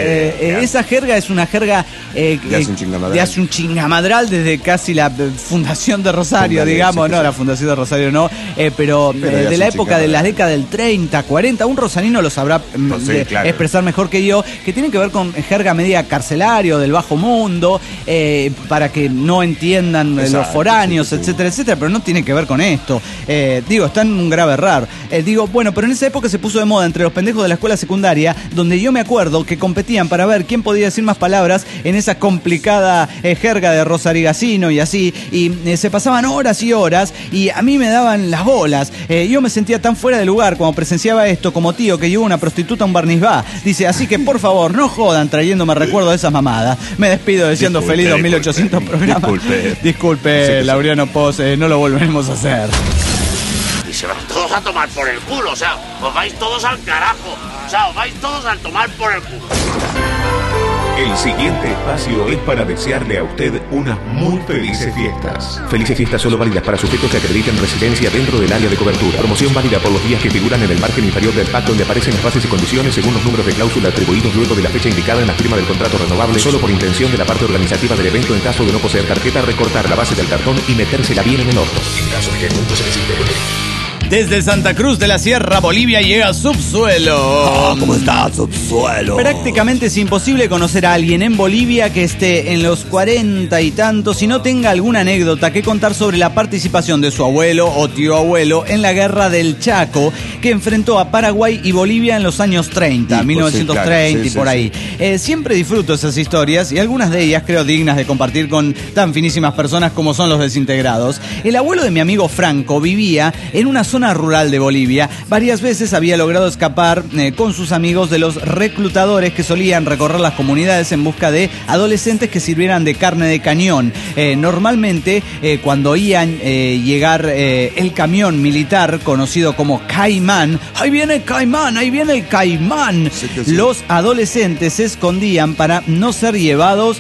Esa jerga es una jerga de hace un chingamadral desde casi la fundación de Rosario. Rosario, digamos, no, la fundación de Rosario no, pero de la época de las décadas del 30, 40, un rosarino lo sabrá expresar mejor que yo, que tienen que ver con jerga media carcelario, del bajo mundo, para que no entiendan los foráneos, etcétera, etcétera, pero no tiene que ver con esto. Está en un grave error. Bueno, pero en esa época se puso de moda entre los pendejos de la escuela secundaria, donde yo me acuerdo que competían para ver quién podía decir más palabras en esa complicada jerga de rosarigacino y así, y se pasaban horas y horas, y a mí me daban las bolas. Yo me sentía tan fuera de lugar cuando presenciaba esto como tío que llevó una prostituta a un barnizbá. Dice, así que por favor, no jodan trayéndome recuerdos de esas mamadas. Me despido diciendo feliz 2800 programas. Disculpe, Laureano Poz, no lo volveremos a hacer. Y se van todos a tomar por el culo, o sea, os vais todos al carajo, o sea, os vais todos a tomar por el culo. El siguiente espacio es para desearle a usted unas muy felices fiestas. Felices fiestas solo válidas para sujetos que acrediten residencia dentro del área de cobertura. Promoción válida por los días que figuran en el margen inferior del pack, donde aparecen las bases y condiciones según los números de cláusula atribuidos luego de la fecha indicada en la firma del contrato renovable, solo por intención de la parte organizativa del evento. En caso de no poseer tarjeta, recortar la base del cartón y metérsela bien en el orto. En caso de que el punto se necesite. Desde Santa Cruz de la Sierra, Bolivia, llega Subsuelo. ¿Cómo está, Subsuelo? Prácticamente es imposible conocer a alguien en Bolivia que esté en los 40 y tantos y no tenga alguna anécdota que contar sobre la participación de su abuelo o tío abuelo en la guerra del Chaco, que enfrentó a Paraguay y Bolivia en los años 30, 1930 y por ahí. Siempre disfruto esas historias y algunas de ellas creo dignas de compartir con tan finísimas personas como son los desintegrados. El abuelo de mi amigo Franco vivía en una zona rural de Bolivia. Varias veces había logrado escapar con sus amigos de los reclutadores que solían recorrer las comunidades en busca de adolescentes que sirvieran de carne de cañón. Normalmente, cuando oían llegar el camión militar conocido como Caimán, ¡ahí viene el Caimán! ¡Ahí viene el Caimán! Sí. Los adolescentes se escondían para no ser llevados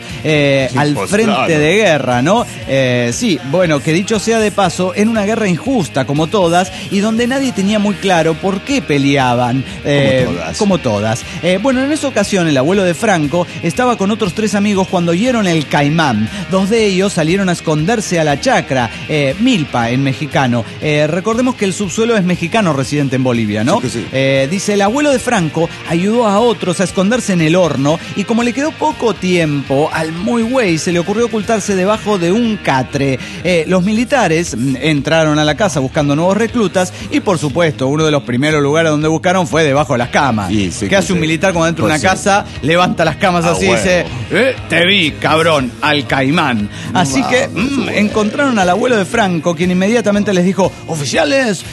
al frente de guerra, ¿no? Sí, bueno, que dicho sea de paso, en una guerra injusta como todas, y donde nadie tenía muy claro por qué peleaban. Como todas. Bueno, en esa ocasión el abuelo de Franco estaba con otros 3 amigos cuando oyeron el Caimán. 2 de ellos salieron a esconderse a la chacra, milpa en mexicano. Recordemos que el Subsuelo es mexicano residente en Bolivia, ¿no? Sí, sí. Dice, el abuelo de Franco ayudó a otros a esconderse en el horno y como le quedó poco tiempo, al muy güey se le ocurrió ocultarse debajo de un catre. Los militares entraron a la casa buscando nuevos reclutas y por supuesto uno de los primeros lugares donde buscaron fue debajo de las camas. Sí, ¿qué hace un militar cuando entra a una casa? Levanta las camas así y dice, te vi, cabrón, al Caimán. Así que encontraron al abuelo de Franco, quien inmediatamente les dijo, oficiales,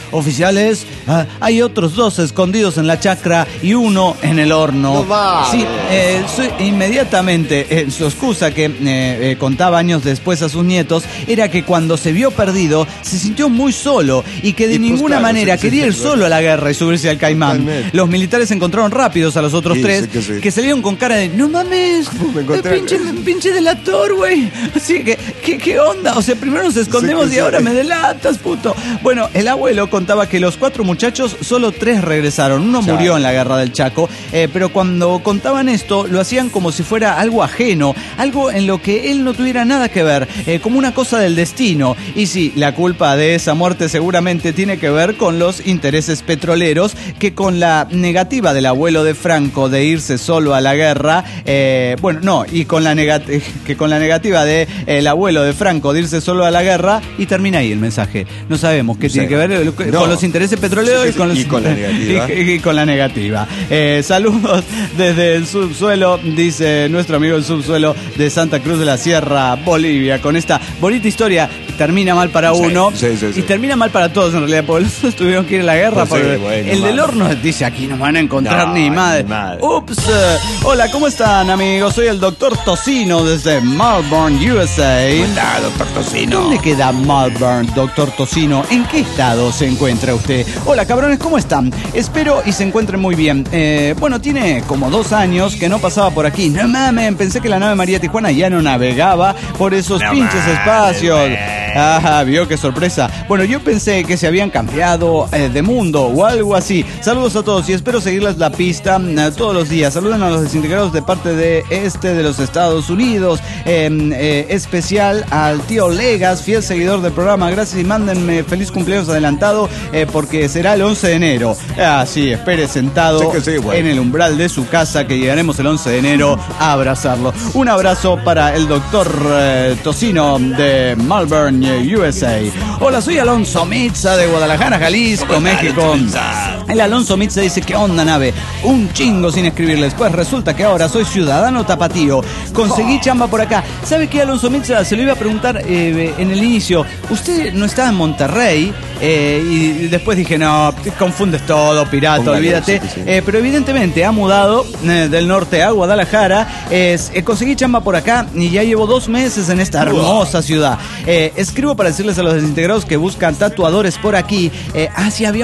hay otros 2 escondidos en la chacra y uno en el horno. No vale. Sí, inmediatamente su excusa que contaba años después a sus nietos era que cuando se vio perdido se sintió muy solo y que de ninguna manera quería ir solo a la guerra y subirse al Caimán. Totalmente. Los militares encontraron rápidos a los otros 3 que salieron con cara de no mames, pinche delator, güey. Así que, ¿qué onda? O sea, primero nos escondemos y ahora me delatas, puto. Bueno, el abuelo contaba que los 4 muchachos, solo 3 regresaron. Uno murió en la guerra del Chaco, pero cuando contaban esto, lo hacían como si fuera algo ajeno, algo en lo que él no tuviera nada que ver, como una cosa del destino. Y sí, la culpa de esa muerte seguramente tiene que ver con los intereses petroleros, que con la negativa del abuelo de Franco de irse solo a la guerra, y con la negativa de el abuelo de Franco de irse solo a la guerra, y termina ahí el mensaje. No sabemos qué tiene que ver con los intereses petroleros y con la negativa. Saludos desde el Subsuelo, dice nuestro amigo el Subsuelo de Santa Cruz de la Sierra, Bolivia, con esta bonita historia. Termina mal para uno y termina mal para todos en realidad, porque los tuvieron que ir a la guerra. El del horno dice, aquí no van a encontrar ni madre. Ups. Hola, ¿cómo están, amigos? Soy el doctor Tocino desde Melbourne, USA. Hola, doctor Tocino. ¿Dónde queda Melbourne, doctor Tocino? ¿En qué estado se encuentra usted? Hola, cabrones, ¿cómo están? Espero y se encuentren muy bien. Tiene como 2 años que no pasaba por aquí. No mames, pensé que la nave María Tijuana ya no navegaba por esos pinches espacios. Ajá, vio qué sorpresa. Bueno, yo pensé que se habían cambiado de mundo o algo así. Saludos a todos y espero seguirles la pista todos los días. Saluden a los desintegrados de parte de los Estados Unidos. Especial al tío Legas, fiel seguidor del programa. Gracias y mándenme feliz cumpleaños adelantado porque será el 11 de enero. Sí, espere sentado en el umbral de su casa que llegaremos el 11 de enero a abrazarlo. Un abrazo para el doctor Tocino de Melbourne, USA. Hola, soy Alonso Mitza de Guadalajara, Jalisco, México. El Alonso Mitza dice: ¿qué onda, nave? Un chingo sin escribirles, pues resulta que ahora soy ciudadano tapatío. Conseguí chamba por acá. ¿Sabe qué, Alonso Mitza? Se lo iba a preguntar en el inicio. Usted no está en Monterrey y después dije, no, confundes todo, pirata, Póngale, olvídate. sí. Pero evidentemente ha mudado del norte a Guadalajara. Conseguí chamba por acá y ya llevo 2 meses en esta hermosa ciudad. Escribo para decirles a los desintegrados que buscan tatuadores por aquí. Sí, había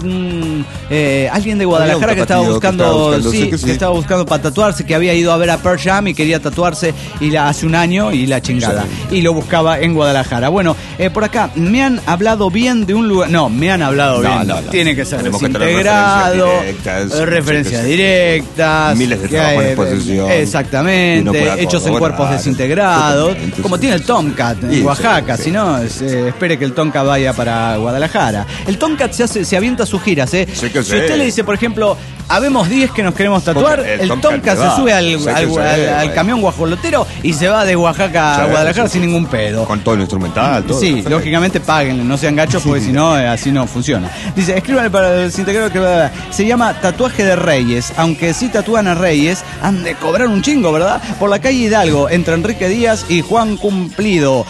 alguien de Guadalajara que estaba buscando, estaba buscando para tatuarse, que había ido a ver a Pearl Jam y quería tatuarse hace un año y la chingada. Y lo buscaba en Guadalajara. Bueno, por acá me han hablado bien de un lugar. No, me han hablado bien. No. Tiene que ser Tenemos que tener desintegrado, referencias directas, miles de trabajos en posesión. Exactamente, hechos en cuerpos desintegrados, como tiene el Tomcat en Oaxaca. Si no, espere que el Tomcat vaya para Guadalajara. El Tomcat se avienta sus giras. Si usted le dice, por ejemplo, habemos 10 que nos queremos tatuar, el Tomcat se sube al camión guajolotero y se va de Oaxaca a Guadalajara sin ningún pedo. Con todo el instrumental, todo. Sí, lógicamente páguenle, no sean gachos porque si no, así no funciona. Dice, escríbanle para el desintegrado que se llama Tatuaje de Reyes. Aunque sí tatúan a Reyes, han de cobrar un chingo, ¿verdad? Por la calle Hidalgo, entre Enrique Díaz y Juan Cumplido.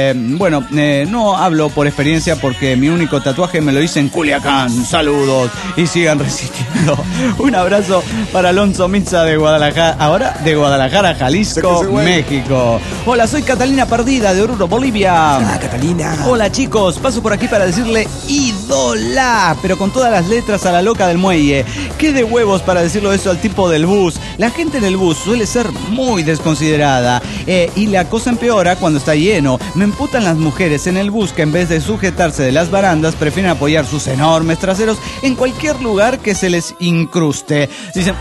No hablo por experiencia porque mi único tatuaje me lo hice en Culiacán. Saludos y sigan resistiendo. Un abrazo para Alonso Mitza de Guadalajara, ahora de Guadalajara, Jalisco, México. Hola, soy Catalina Perdida de Oruro, Bolivia. Hola, Catalina. Hola, chicos, paso por aquí para decirle ídola, pero con todas las letras a la loca del muelle. Qué de huevos para decirlo eso al tipo del bus. La gente en el bus suele ser muy desconsiderada y la cosa empeora cuando está lleno. Me emputan las mujeres en el bus que en vez de sujetarse de las barandas prefieren apoyar sus enormes traseros en cualquier lugar que se les incruste. Dicen,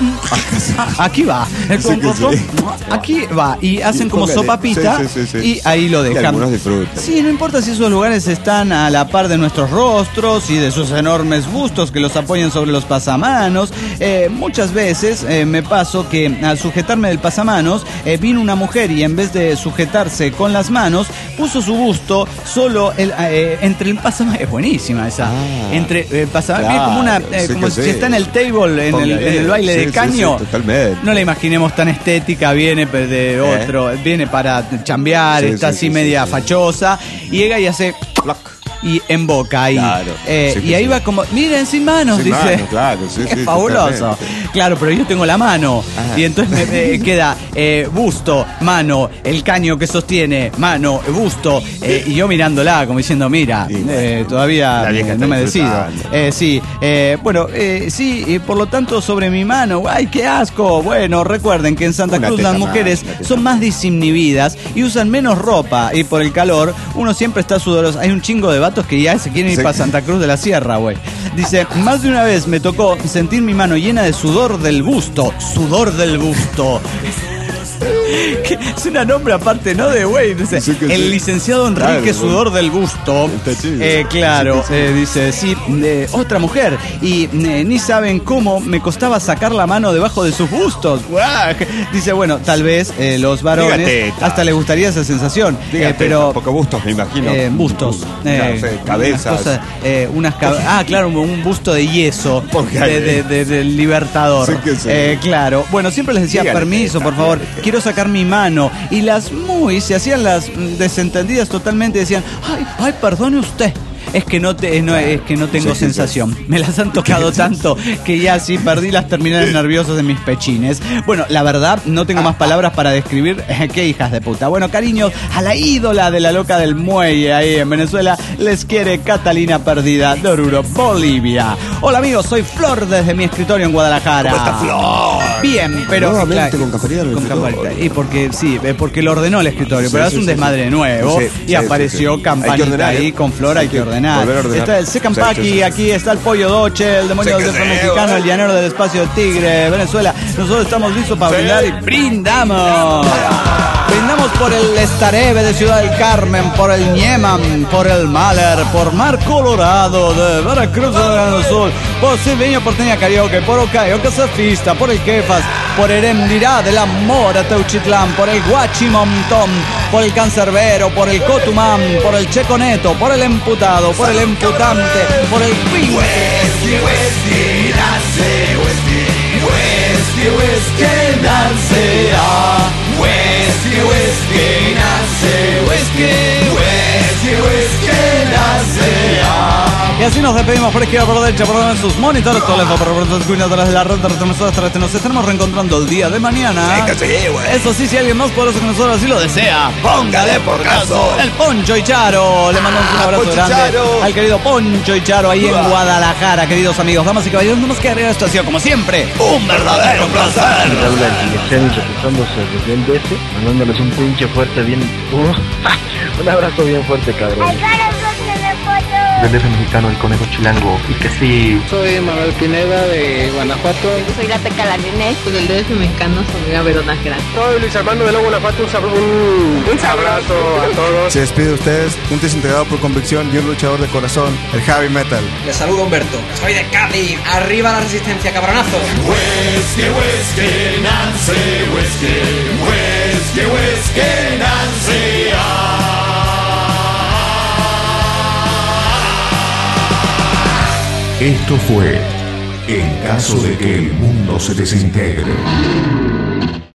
aquí va. Aquí va. Y hacen como sopapita y ahí lo dejan. Y algunos disfrutan. Sí, no importa si esos lugares están a la par de nuestros rostros y de sus enormes bustos que los apoyan sobre los pasamanos. Muchas veces me pasó que al sujetarme del pasamanos vino una mujer y en vez de sujetarse con las manos puso su busto solo entre el pasamanos. Es buenísima esa. Entre el pasamanos, claro, como una como si está en el table, en el baile de caño. Totalmente. No la imaginemos tan estética, viene de otro, viene para chambear, está así media fachosa y llega y hace y en boca ahí. Claro, y ahí va como, miren, sin manos, sin dice. Manos, claro, es fabuloso. Totalmente. Claro, pero yo tengo la mano. Y entonces me queda busto, mano, el caño que sostiene, mano, busto. Y yo mirándola, como diciendo, mira, todavía no me decido. Por lo tanto, sobre mi mano, ¡ay, qué asco! Bueno, recuerden que en Santa Cruz las mujeres son más desinhibidas y usan menos ropa. Y por el calor, uno siempre está sudoroso. Hay un chingo de vatos que ya se quieren ir para Santa Cruz de la Sierra, güey. Dice, más de una vez me tocó sentir mi mano llena de sudor del busto. Sudor del busto. Que es un nombre aparte, ¿no? De güey. Dice, el licenciado Enrique Sudor del Busto. Claro, dice, sí, otra mujer. Y ni saben cómo me costaba sacar la mano debajo de sus bustos. Dice, bueno, tal vez los varones hasta les gustaría esa sensación. Pero porque bustos, me imagino. Bustos. Cabezas. Claro, un busto de yeso. Del Libertador. Claro. Bueno, siempre les decía, permiso, por favor. Quiero sacar mi mano. Y las se hacían las desentendidas totalmente. Decían, ay, perdone usted. es que no tengo sensación. Me las han tocado tanto que ya sí perdí las terminales nerviosas de mis pechines. Bueno, la verdad, no tengo más palabras para describir qué hijas de puta. Bueno, cariños, a la ídola de la loca del muelle ahí en Venezuela les quiere Catalina Perdida de Oruro, Bolivia. Hola amigos, soy Flor desde mi escritorio en Guadalajara. ¿Cómo está Flor? Bien, pero nuevamente con Cafarita. Con Cafarita. Y porque lo ordenó el escritorio, pero es un desmadre nuevo y apareció Campanita ordenar, ahí con Flor, hay que ordenar. Ordenar. Está el Secampaki, aquí está el Pollo Doche, el demonio del centro mexicano, el llanero del espacio Tigre, Venezuela. Nosotros estamos listos para brindar y brindamos. Brindamos por el Estareve de Ciudad del Carmen, por el Ñeman, por el Mahler, por Mar Colorado de Veracruz del Sur, por Silveño Porteña Carioca, por Ocayo Surfista, por el Kefas, por Eremdirá de la Mora Teuchitlán, por el Guachimontón, por el Cancerbero, por el Cotumán, por el Checoneto, por el Emputado, por el Emputante, por el Y así nos despedimos por izquierda, por derecha, por sus monitores, por las cuinadoras de la red de retransmisoras. Nos estaremos reencontrando el día de mañana. Eso sí, si alguien más poderoso que nosotros así lo desea, póngale por caso. El Poncho y Charo. Le mandamos un abrazo grande al querido Poncho y Charo ahí en Guadalajara, queridos amigos, damas y caballeros. No nos queda agregar esto ha sido, como siempre, un verdadero placer. Habla Guillermo reportándose desde el DC, mandándoles un pinche fuerte bien. Un abrazo bien fuerte, cabrón. Del DF mexicano, el conejo chilango, y que sí. Soy Manuel Pineda de Guanajuato. Soy la Teca la Nene. Del DF mexicano, soy Verona Nájera. Soy Luis Armando de León, Guanajuato. Un abrazo a todos. Se despide de ustedes, un desintegrado por convicción y un luchador de corazón, el Heavy Metal. Les saludo Humberto, soy de Cádiz. Arriba la resistencia, cabronazo. Whiskey, Nancy, whiskey, Nancy. Esto fue En caso de que el mundo se desintegre.